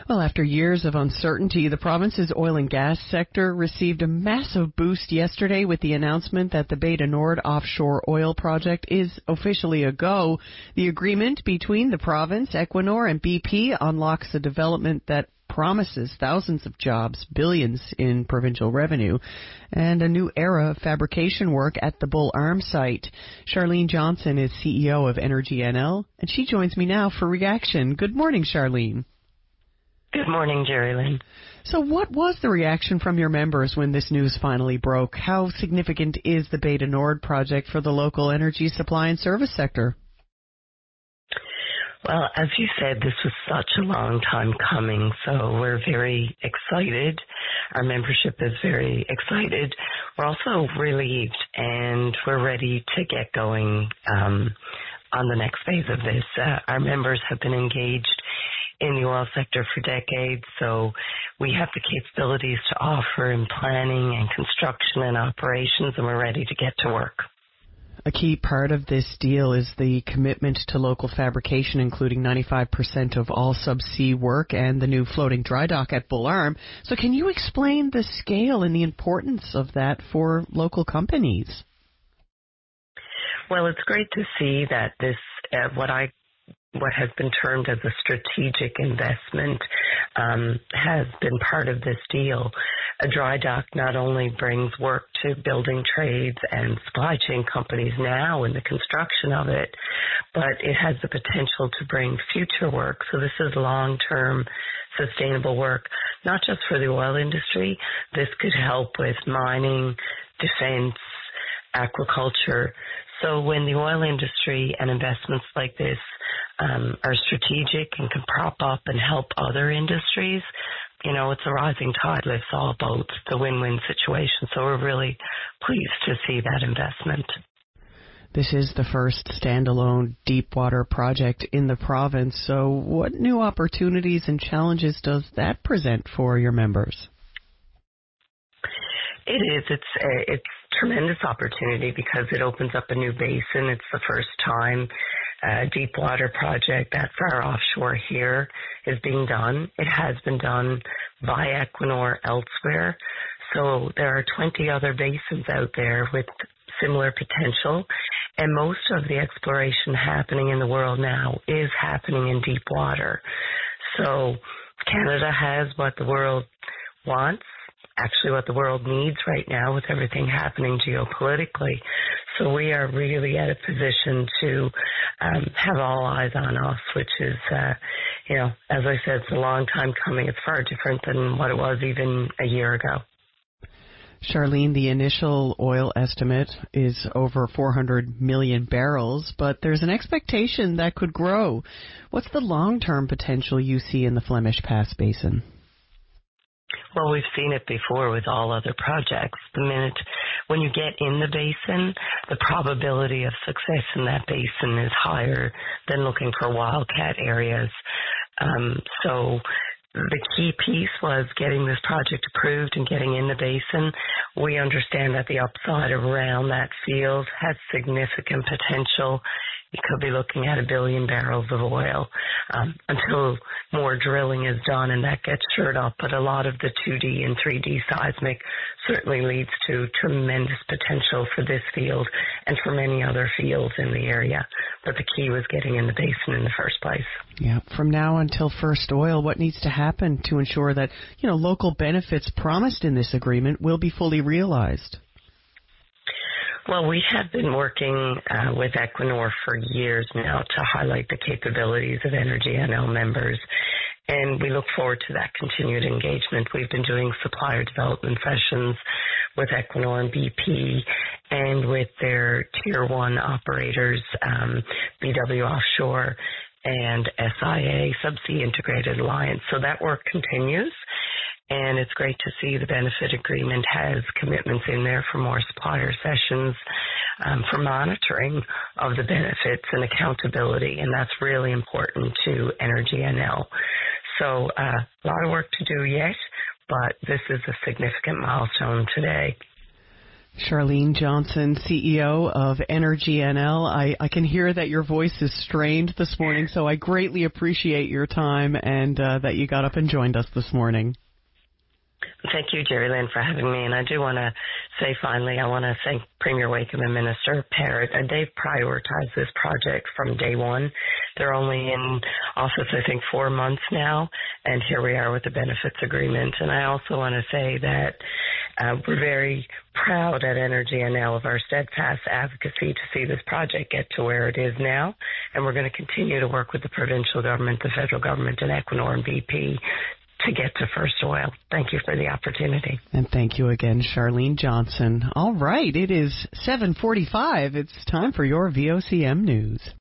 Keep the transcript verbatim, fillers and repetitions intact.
Well, after years of uncertainty, the province's oil and gas sector received a massive boost yesterday with the announcement that the Bay du Nord offshore oil project is officially a go. The agreement between the province, Equinor, and B P unlocks a development that promises thousands of jobs, billions in provincial revenue, and a new era of fabrication work at the Bull Arm site. Charlene Johnson is C E O of Energy N L, and she joins me now for reaction. Good morning, Charlene. Good morning, Jerry Lynn. So what was the reaction from your members when this news finally broke? How significant is the Bay du Nord project for the local energy supply and service sector? Well, as you said, this was such a long time coming, so we're very excited. Our membership is very excited. We're also relieved, and we're ready to get going um, on the next phase of this. Uh, our members have been engaged in the oil sector for decades, so we have the capabilities to offer in planning and construction and operations, and we're ready to get to work. A key part of this deal is the commitment to local fabrication, including ninety-five percent of all subsea work and the new floating dry dock at Bull Arm. So can you explain the scale and the importance of that for local companies? Well, it's great to see that this, uh, what I what has been termed as a strategic investment um, has been part of this deal. A dry dock not only brings work to building trades and supply chain companies now in the construction of it, but it has the potential to bring future work. So this is long-term sustainable work, not just for the oil industry. This could help with mining, defense, aquaculture. So when the oil industry and investments like this um, are strategic and can prop up and help other industries, you know, it's a rising tide lifts all boats, the win-win situation. So we're really pleased to see that investment. This is the first standalone deepwater project in the province. So what new opportunities and challenges does that present for your members? It is. It's a, it's tremendous opportunity because it opens up a new basin. It's the first time a deep water project that's our offshore here is being done. It has been done by Equinor elsewhere. So there are twenty other basins out there with similar potential. And most of the exploration happening in the world now is happening in deep water. So Canada has what the world wants, actually what the world needs right now with everything happening geopolitically. So we are really at a position to um, have all eyes on us, which is, uh, you know, as I said, it's a long time coming. It's far different than what it was even a year ago. Charlene, the initial oil estimate is over four hundred million barrels, but there's an expectation that could grow. What's the long-term potential you see in the Flemish Pass Basin? Well, we've seen it before with all other projects. The minute when you get in the basin, the probability of success in that basin is higher than looking for wildcat areas. Um, so the key piece was getting this project approved and getting in the basin. We understand that the upside around that field has significant potential. You could be looking at a billion barrels of oil um, until more drilling is done and that gets shored up. But a lot of the two D and three D seismic certainly leads to tremendous potential for this field and for many other fields in the area. But the key was getting in the basin in the first place. Yeah. From now until first oil, what needs to happen to ensure that, you know, local benefits promised in this agreement will be fully realized? Well, we have been working uh, with Equinor for years now to highlight the capabilities of Energy N L members, and we look forward to that continued engagement. We've been doing supplier development sessions with Equinor and B P and with their Tier one operators, um, B W Offshore and S I A, Subsea Integrated Alliance. So that work continues. And it's great to see the benefit agreement has commitments in there for more supplier sessions, um, for monitoring of the benefits and accountability, and that's really important to Energy N L. So uh, a lot of work to do yet, but this is a significant milestone today. Charlene Johnson, C E O of Energy N L. I, I can hear that your voice is strained this morning, so I greatly appreciate your time and uh, that you got up and joined us this morning. Thank you, Jerry Lynn, for having me. And I do want to say, finally, I want to thank Premier Wakeham and Minister Parrott. And they've prioritized this project from day one. They're only in office, I think, four months now, and here we are with the benefits agreement. And I also want to say that uh, we're very proud at Energy N L of our steadfast advocacy to see this project get to where it is now. And we're going to continue to work with the provincial government, the federal government, and Equinor and B P to get to first oil. Thank you for the opportunity. And thank you again, Charlene Johnson. All right, it is seven forty-five. It's time for your V O C M News.